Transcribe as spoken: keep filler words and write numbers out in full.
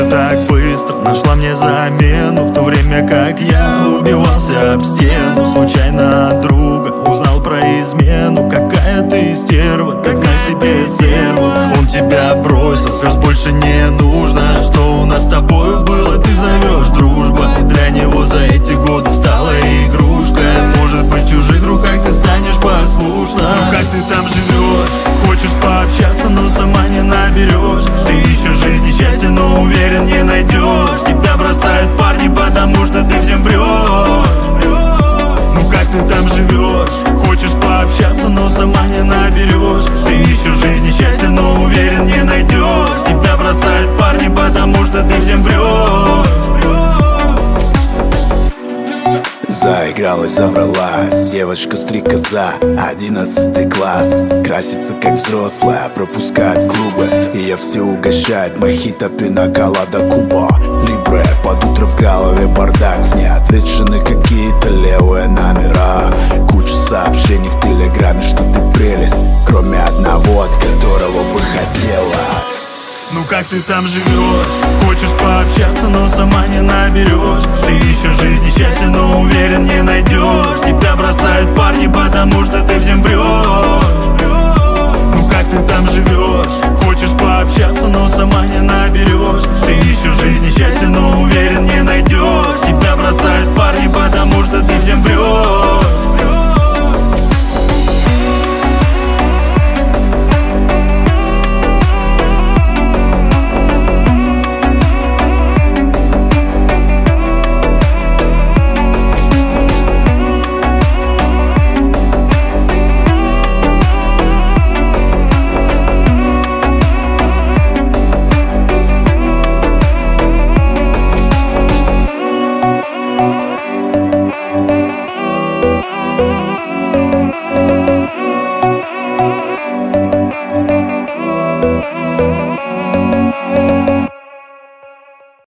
так быстро нашла мне замену, в то время как я убивался об стену. Случайно от друга узнал про измену. Какая ты стерва, так знай себе цену. Он тебя бросил, слез больше не нужно. Что у нас с тобою было, ты зовешь дружба. Для него за эти годы стала игрушкой. Может быть, чужих руках ты станешь послушна. Ну как ты там живешь? Хочешь пообщаться, но сама не наберешь. Ты ищешь жизни счастья, но уверен не найдешь. Тебя бросают парни, потому что ты всем врешь. Ну как ты там живешь? Хочешь пообщаться, но сама не наберешь. Ты ищешь жизни счастья, но уверен не найдешь. Тебя бросают парни, потому что ты всем врешь. Заигралась, завралась, девочка-стрекоза, одиннадцатый класс. Красится как взрослая, пропускает в клубы. Ее все угощает, мохито, пинаколада, Куба Либре. Под утро в голове бардак, в неотвечены какие-то левые номера. Куча сообщений в телеграме, что ты прелесть, кроме одного, от которого бы хотелось. Ну как ты там живешь? Хочешь пообщаться, но сама не наберешь. Ты ищешь